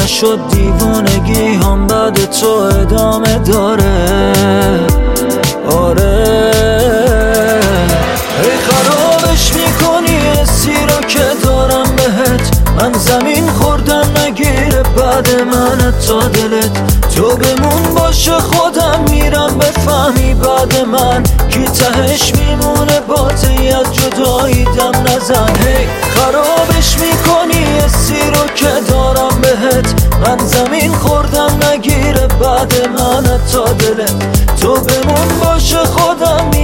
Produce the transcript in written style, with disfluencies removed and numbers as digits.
نشد دیوانگی هم بعد تو ادامه داره. آره ای خرابش میکنی حسی رو که دارم بهت، من زمین خوردم نگیره بعد من تا دلت. تو بمون باشه خودم میرم بفهمی بعد من کی تهش میمونه با تی از جدایی دم نزن. هی خرابش میکنی حسی رو که دارم بهت، من زمین خوردم نگیره بعد من تا دلت. تو بمون باشه خودم